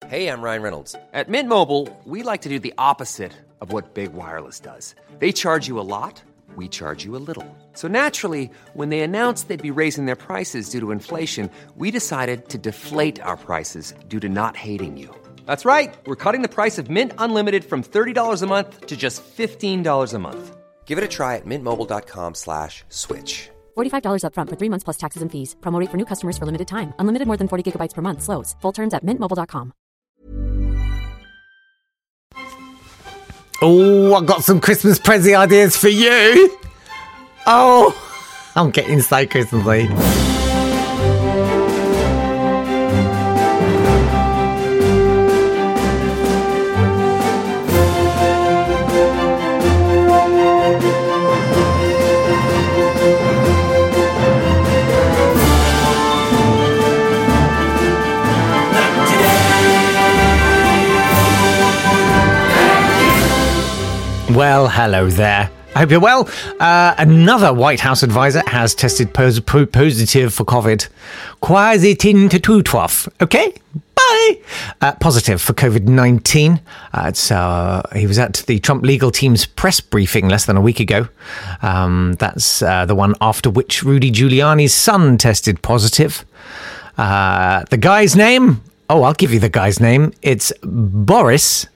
Hey, I'm Ryan Reynolds. At Mint Mobile, we like to do the opposite of what Big Wireless does. They charge you a lot, we charge you a little. So naturally, when they announced they'd be raising their prices due to inflation, we decided to deflate our prices due to not hating you. That's right. We're cutting the price of Mint Unlimited from $30 a month to just $15 a month. Give it a try at mintmobile.com/switch. $45 up front for 3 months plus taxes and fees. Promo rate for new customers for limited time. Unlimited more than 40 gigabytes per month. Slows full terms at mintmobile.com. Oh, I've got some Christmas present ideas for you. Oh, I'm getting so Christmassy. Well, hello there. I hope you're well. Another White House advisor has tested positive for COVID. Okay? Bye! Positive for COVID-19. He was at the Trump legal team's press briefing less than a week ago. That's the one after which Rudy Giuliani's son tested positive. The guy's name? Oh, I'll give you the guy's name. It's Boris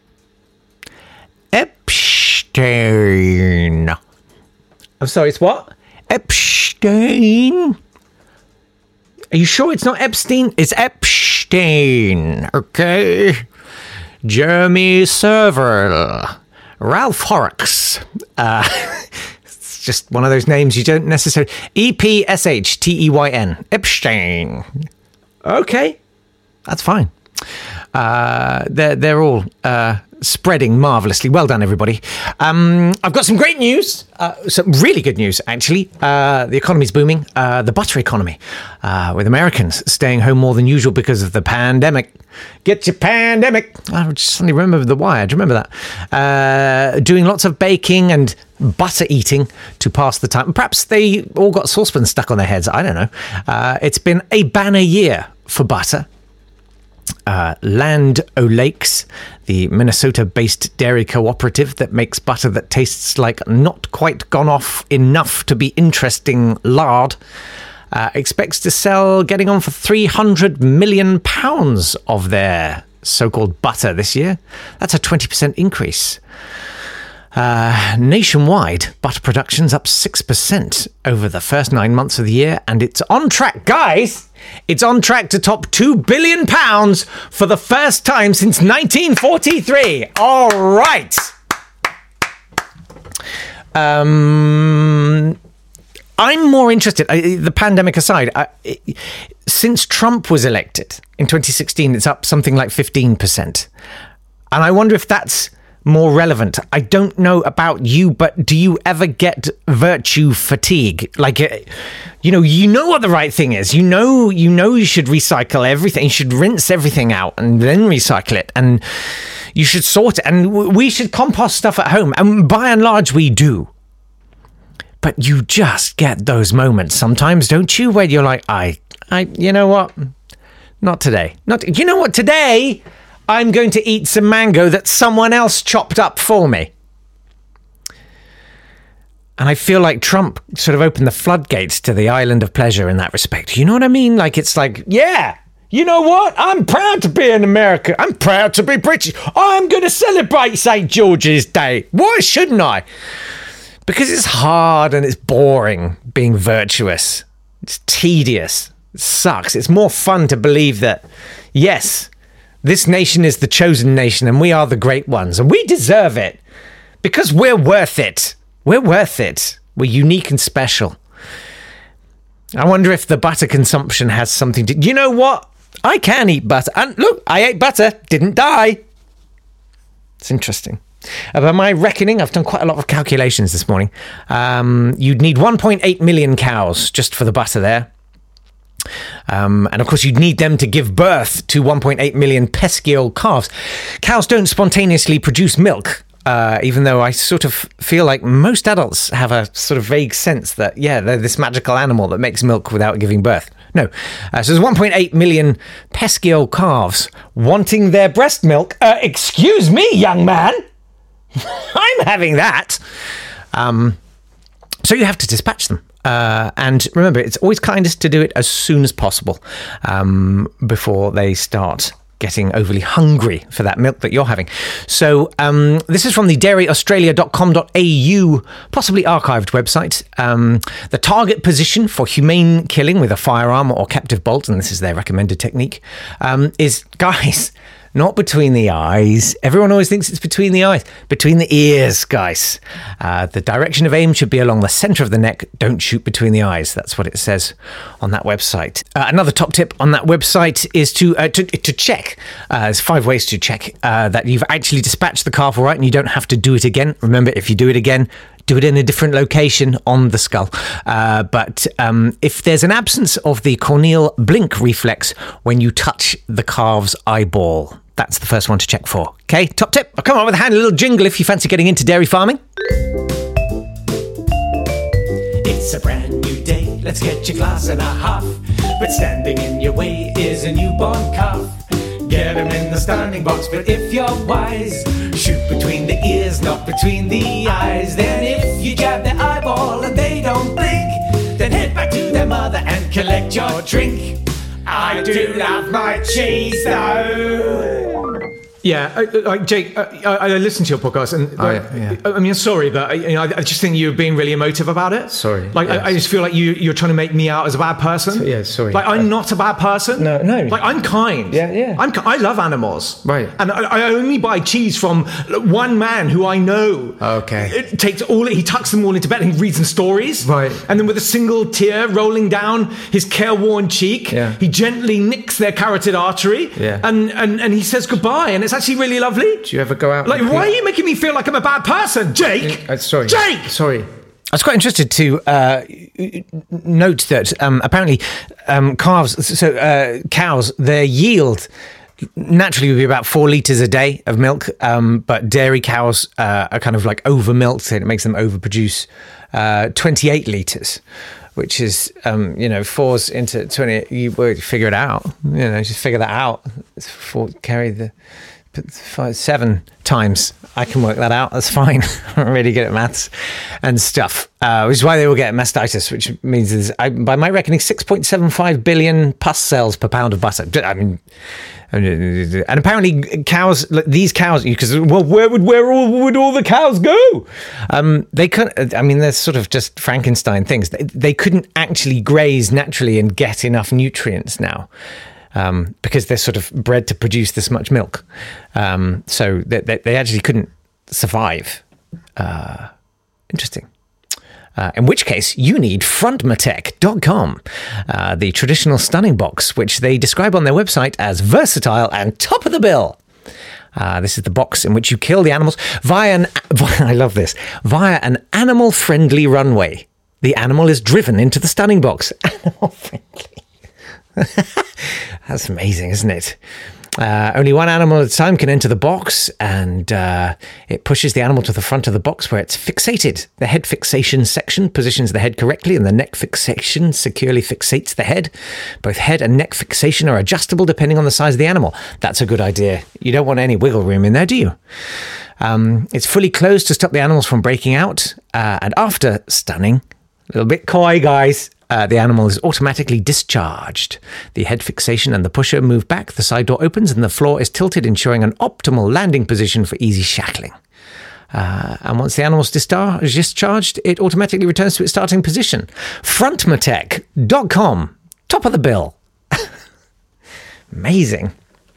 Epstein. I'm sorry, it's what? Epstein? Are you sure it's not Epstein? It's Epstein, okay? Jeremy Server. Ralph Horrocks. It's just one of those names you don't necessarily... Epsteyn. Epstein. Okay, that's fine. They're all... spreading marvellously. Well done, everybody. I've got some great news. Some really good news, actually. The economy's booming. The butter economy, with Americans staying home more than usual because of the pandemic. Get your pandemic. I just suddenly remember the wire. Do you remember that? Doing lots of baking and butter eating to pass the time. Perhaps they all got saucepans stuck on their heads. I don't know. It's been a banner year for butter. Land O'Lakes, the Minnesota-based dairy cooperative that makes butter that tastes like not quite gone off enough to be interesting lard, expects to sell getting on for £300 million of their so-called butter this year. That's a 20% increase. Nationwide, butter production's up 6% over the first 9 months of the year, and it's on track, guys! It's on track to top £2 billion for the first time since 1943. All right. I'm more interested, the pandemic aside, since Trump was elected in 2016, it's up something like 15%. And I wonder if that's more relevant. I don't know about you, but do you ever get virtue fatigue? Like, you know what the right thing is. You know you should recycle everything. You should rinse everything out and then recycle it. And you should sort it. And we should compost stuff at home. And by and large, we do. But you just get those moments sometimes, don't you? Where you're like, you know what? Not today. You know what? Today, I'm going to eat some mango that someone else chopped up for me. And I feel like Trump sort of opened the floodgates to the island of pleasure in that respect. You know what I mean? Like, it's like, yeah, you know what? I'm proud to be an American. I'm proud to be British. I'm going to celebrate St. George's Day. Why shouldn't I? Because it's hard and it's boring being virtuous. It's tedious. It sucks. It's more fun to believe that, yes, this nation is the chosen nation and we are the great ones and we deserve it because we're worth it. We're worth it. We're unique and special. I wonder if the butter consumption has something to... You know what? I can eat butter. And look, I ate butter. Didn't die. It's interesting. By my reckoning, I've done quite a lot of calculations this morning. You'd need 1.8 million cows just for the butter there. And of course, you'd need them to give birth to 1.8 million pesky old calves. Cows don't spontaneously produce milk. Even though I sort of feel like most adults have a sort of vague sense that, yeah, they're this magical animal that makes milk without giving birth. No. So there's 1.8 million pesky old calves wanting their breast milk. Excuse me, young man. I'm having that. So you have to dispatch them. And remember, it's always kindest to do it as soon as possible before they start getting overly hungry for that milk that you're having. So this is from the dairyaustralia.com.au, possibly archived website. The target position for humane killing with a firearm or captive bolt, and this is their recommended technique, is, guys, not between the eyes. Everyone always thinks it's between the eyes. Between the ears, guys. The direction of aim should be along the centre of the neck. Don't shoot between the eyes. That's what it says on that website. Another top tip on that website is to check. There's 5 ways to check that you've actually dispatched the calf all right and you don't have to do it again. Remember, if you do it again, do it in a different location on the skull. But if there's an absence of the corneal blink reflex when you touch the calf's eyeball, that's the first one to check for. Okay, top tip. I'll come up with a handy little jingle if you fancy getting into dairy farming. It's a brand new day, let's get your glass and a half. But standing in your way is a newborn calf. Get him in the stunning box, but if you're wise, shoot between the ears, not between the eyes. Then if you jab their eyeball and they don't blink, then head back to their mother and collect your drink. I do love my cheese though. Yeah, Jake, I listened to your podcast, and I mean, sorry, but I just think you're being really emotive about it. Sorry. I just feel like you're trying to make me out as a bad person. Yeah, sorry. Like, I'm not a bad person. No. Like, I'm kind. Yeah. I love animals. Right. And I only buy cheese from one man who I know. Okay. He tucks them all into bed and he reads them stories. Right. And then with a single tear rolling down his careworn cheek, he gently nicks their carotid artery. Yeah. And he says goodbye. And it's actually really lovely. Do you ever go out? Like, why are you making me feel like I'm a bad person, Jake? Sorry. Jake! Sorry. I was quite interested to note that apparently cows, their yield naturally would be about 4 litres a day of milk, but dairy cows are kind of like over milked, and it makes them overproduce 28 litres. Which is, 4s into 20. You figure it out. Just figure that out. Carry the 7 times. I can work that out. That's fine. I'm really good at maths and stuff. Which is why they all get mastitis, which means there's, by my reckoning, 6.75 billion pus cells per pound of butter. I mean, and apparently cows, these cows, because, well, where would all the cows go? They couldn't. I mean, they're sort of just Frankenstein things. They couldn't actually graze naturally and get enough nutrients now. Because they're sort of bred to produce this much milk. So they actually couldn't survive. Interesting. In which case, you need frontmatech.com, the traditional stunning box, which they describe on their website as versatile and top of the bill. This is the box in which you kill the animals via an animal-friendly runway. The animal is driven into the stunning box. Animal-friendly. That's amazing, isn't it? Only one animal at a time can enter the box, and it pushes the animal to the front of the box where it's fixated. The head fixation section positions the head correctly, and the neck fixation securely fixates the head. Both head and neck fixation are adjustable depending on the size of the animal. That's a good idea. You don't want any wiggle room in there, do you? It's fully closed to stop the animals from breaking out, and after stunning, a little bit coy, guys, the animal is automatically discharged. The head fixation and the pusher move back, the side door opens, and the floor is tilted, ensuring an optimal landing position for easy shackling. And once the animal is discharged, it automatically returns to its starting position. Frontmatech.com, top of the bill. Amazing.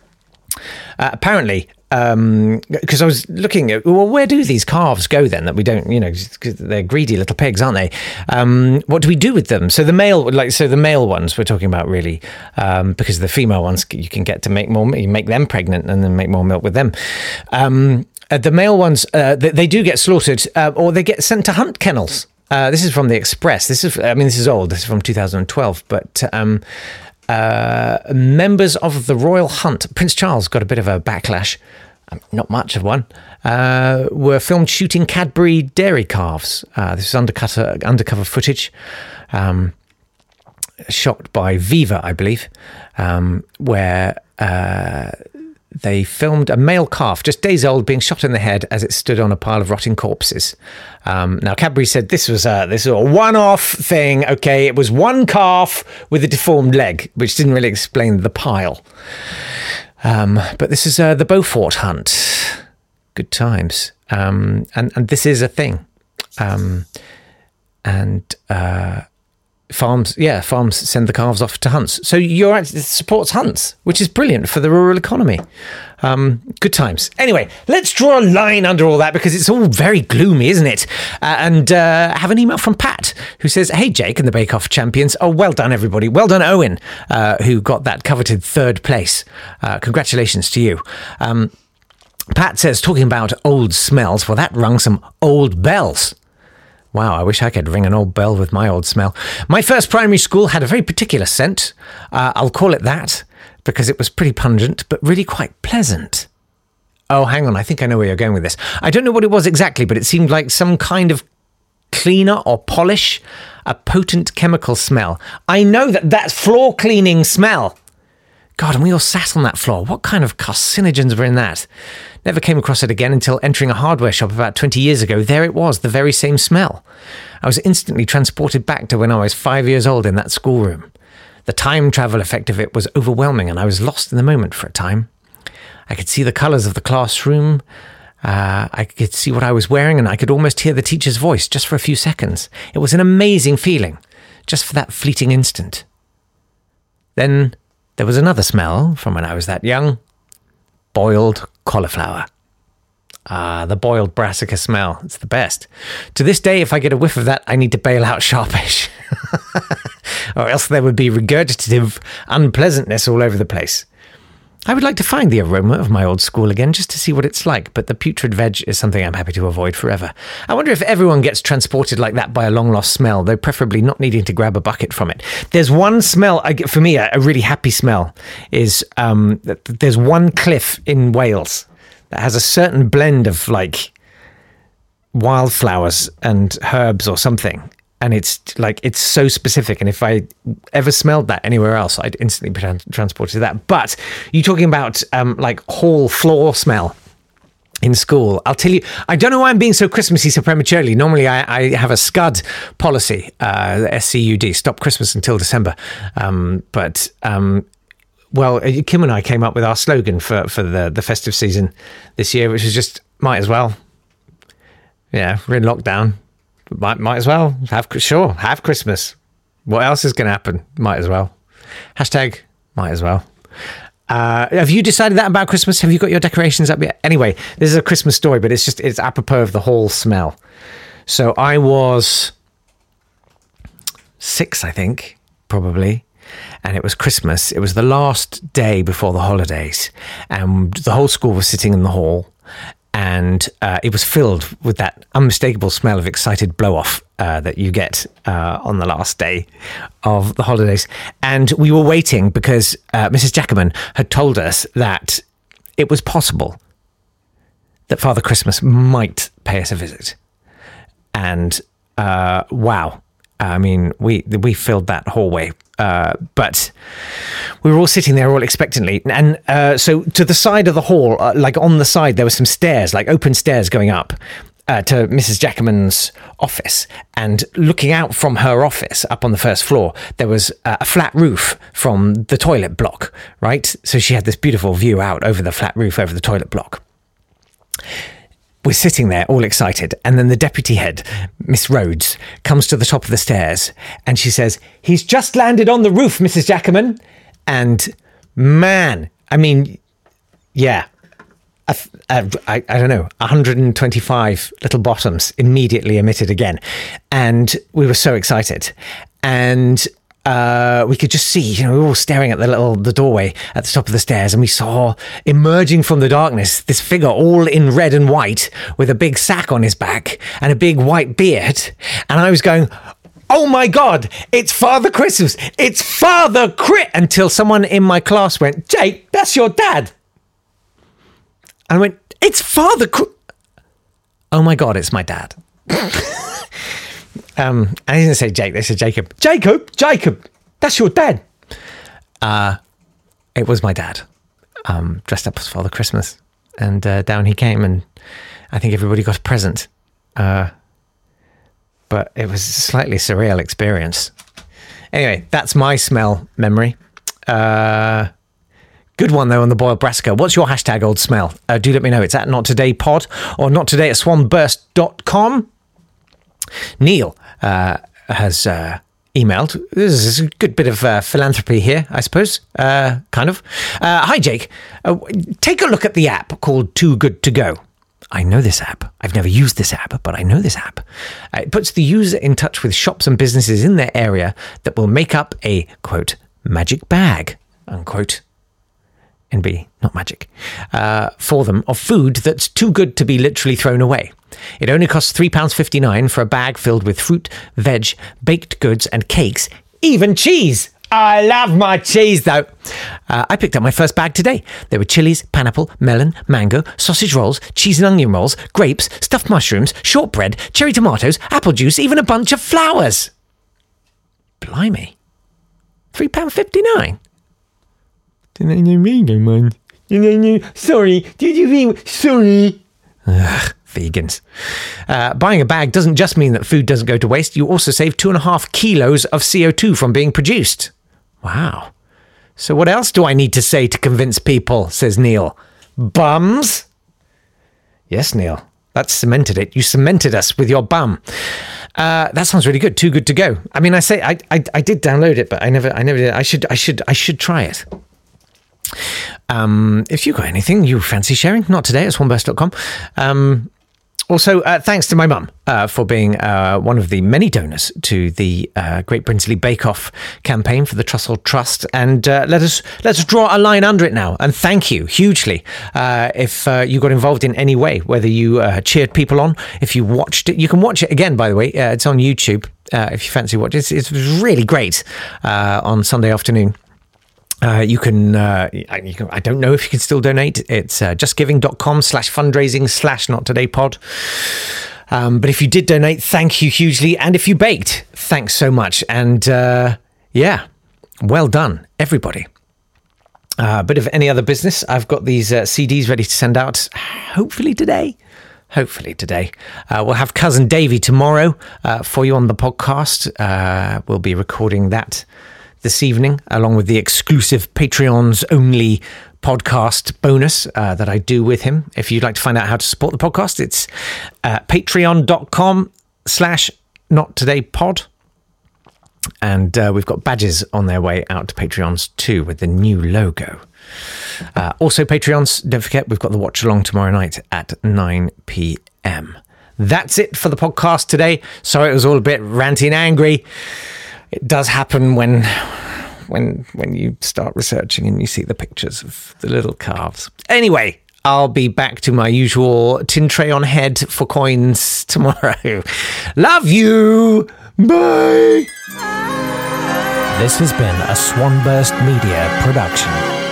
Apparently, because I was looking at, well, where do these calves go then that we don't, because they're greedy little pigs, aren't they? What do we do with them? So the male ones we're talking about really, because the female ones you can get to make more, you make them pregnant and then make more milk with them. The male ones, they do get slaughtered or they get sent to hunt kennels. This is from the Express. This is old. This is from 2012, but members of the Royal Hunt, Prince Charles got a bit of a backlash, not much of one, were filmed shooting Cadbury dairy calves. This is undercover footage. shot by Viva, I believe, where they filmed a male calf, just days old, being shot in the head as it stood on a pile of rotting corpses. Now, Cadbury said this was a one-off thing. Okay, it was one calf with a deformed leg, which didn't really explain the pile. But this is the Beaufort hunt. Good times. And this is a thing. Farms send the calves off to hunts. So it supports hunts, which is brilliant for the rural economy. Good times. Anyway, let's draw a line under all that because it's all very gloomy, isn't it? And have an email from Pat who says, "Hey, Jake and the Bake Off champions. Oh, well done, everybody. Well done, Owen, who got that coveted third place. Congratulations to you." Pat says, talking about old smells, well, that rung some old bells. Wow, I wish I could ring an old bell with my old smell. My first primary school had a very particular scent. I'll call it that because it was pretty pungent, but really quite pleasant. Oh, hang on. I think I know where you're going with this. I don't know what it was exactly, but it seemed like some kind of cleaner or polish, a potent chemical smell. I know that's floor cleaning smell. God, and we all sat on that floor. What kind of carcinogens were in that? Never came across it again until entering a hardware shop about 20 years ago. There it was, the very same smell. I was instantly transported back to when I was 5 years old in that schoolroom. The time travel effect of it was overwhelming, and I was lost in the moment for a time. I could see the colours of the classroom. I could see what I was wearing, and I could almost hear the teacher's voice just for a few seconds. It was an amazing feeling, just for that fleeting instant. Then there was another smell from when I was that young. Boiled cauliflower. The boiled brassica smell. It's the best. To this day, if I get a whiff of that, I need to bail out sharpish. Or else there would be regurgitative unpleasantness all over the place. I would like to find the aroma of my old school again just to see what it's like, but the putrid veg is something I'm happy to avoid forever. I wonder if everyone gets transported like that by a long-lost smell, though preferably not needing to grab a bucket from it. There's one smell, for me, a really happy smell, is there's one cliff in Wales that has a certain blend of, like, wildflowers and herbs or something. And it's so specific. And if I ever smelled that anywhere else, I'd instantly be transported to that. But you're talking about like hall floor smell in school. I'll tell you, I don't know why I'm being so Christmassy so prematurely. Normally I have a SCUD policy, SCUD, stop Christmas until December. Well, Kim and I came up with our slogan for the festive season this year, which was just, might as well. Yeah, we're in lockdown. Might as well have Christmas. What else is going to happen? Might as well. Hashtag might as well. Have you decided that about Christmas? Have you got your decorations up yet? Anyway, this is a Christmas story, but it's apropos of the whole smell. So I was 6, I think, probably. And it was Christmas. It was the last day before the holidays. And the whole school was sitting in the hall. And it was filled with that unmistakable smell of excited blow-off that you get on the last day of the holidays. And we were waiting because Mrs. Jackaman had told us that it was possible that Father Christmas might pay us a visit. And wow. I mean, we filled that hallway. But we were all sitting there all expectantly. And so to the side of the hall, like on the side, there were some stairs, like open stairs going up to Mrs. Jackaman's office. And looking out from her office up on the first floor, there was a flat roof from the toilet block, right? So she had this beautiful view out over the flat roof over the toilet block. We're sitting there all excited. And then the deputy head, Miss Rhodes, comes to the top of the stairs and she says, "He's just landed on the roof, Mrs. Jackaman." And man, I mean, yeah, I don't know, 125 little bottoms immediately emitted again. And we were so excited. And we could just see, we were all staring at the doorway at the top of the stairs, and we saw emerging from the darkness this figure all in red and white with a big sack on his back and a big white beard. And I was going, "Oh my God, it's Father Christmas. It's Father Crit," until someone in my class went, "Jake, that's your dad." And I went, "It's Father Crit." Oh my God, it's my dad. I didn't say Jake, they said Jacob. Jacob! That's your dad. It was my dad, dressed up as Father Christmas. And down he came, and I think everybody got a present. But it was a slightly surreal experience. Anyway, that's my smell memory. Good one, though, on the boiled brassica. What's your hashtag old smell? Do let me know. It's at nottodaypod or nottoday@swanburst.com. Neil has emailed. This is a good bit of philanthropy here, I suppose. Kind of. Hi, Jake. Take a look at the app called Too Good To Go. I know this app. I've never used this app, but I know this app. It puts the user in touch with shops and businesses in their area that will make up a, quote, magic bag, unquote, NB, not magic, for them of food that's too good to be literally thrown away. It only costs £3.59 for a bag filled with fruit, veg, baked goods and cakes, even cheese. I love my cheese, though. I picked up my first bag today. There were chilies, pineapple, melon, mango, sausage rolls, cheese and onion rolls, grapes, stuffed mushrooms, shortbread, cherry tomatoes, apple juice, even a bunch of flowers. Blimey. £3.59. Sorry. Did you mean sorry? Ugh, vegans. Buying a bag doesn't just mean that food doesn't go to waste. You also save 2.5 kilos of CO2 from being produced. Wow. So what else do I need to say to convince people, says Neil. Bums? Yes, Neil. That's cemented it. You cemented us with your bum. That sounds really good. Too good to go. I mean, I did download it, but I never did. I should try it. If you got anything you fancy sharing, not today at swanburst.com. Also, thanks to my mum for being one of the many donors to the Great Brinsley Bake Off campaign for the Trussell Trust. And let's draw a line under it now. And thank you hugely if you got involved in any way, whether you cheered people on, if you watched it. You can watch it again, by the way. It's on YouTube if you fancy watching it. It's really great on Sunday afternoon. You can, I don't know if you can still donate. It's justgiving.com/fundraising/nottodaypod. But if you did donate, thank you hugely. And if you baked, thanks so much. And yeah, well done, everybody. A bit of any other business. I've got these CDs ready to send out, hopefully today. We'll have Cousin Davey tomorrow for you on the podcast. We'll be recording that this evening, along with the exclusive Patreons only podcast bonus that I do with him. If you'd like to find out how to support the podcast, it's patreon.com/nottodaypod. And we've got badges on their way out to Patreons too with the new logo. Also, Patreons, don't forget, we've got the watch along tomorrow night at 9 p.m. That's it for the podcast today. Sorry it was all a bit ranty and angry. It does happen when you start researching and you see the pictures of the little calves. Anyway, I'll be back to my usual tin tray on head for coins tomorrow. Love you. Bye. This has been a Swanburst Media production.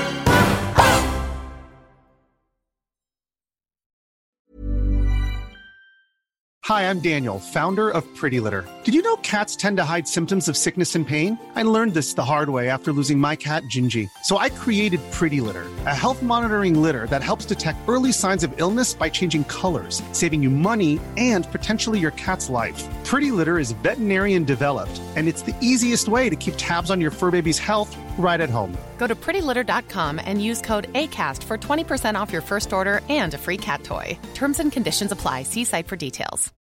Hi, I'm Daniel, founder of Pretty Litter. Did you know cats tend to hide symptoms of sickness and pain? I learned this the hard way after losing my cat, Gingy. So I created Pretty Litter, a health monitoring litter that helps detect early signs of illness by changing colors, saving you money and potentially your cat's life. Pretty Litter is veterinarian developed, and it's the easiest way to keep tabs on your fur baby's health right at home. Go to prettylitter.com and use code ACAST for 20% off your first order and a free cat toy. Terms and conditions apply. See site for details.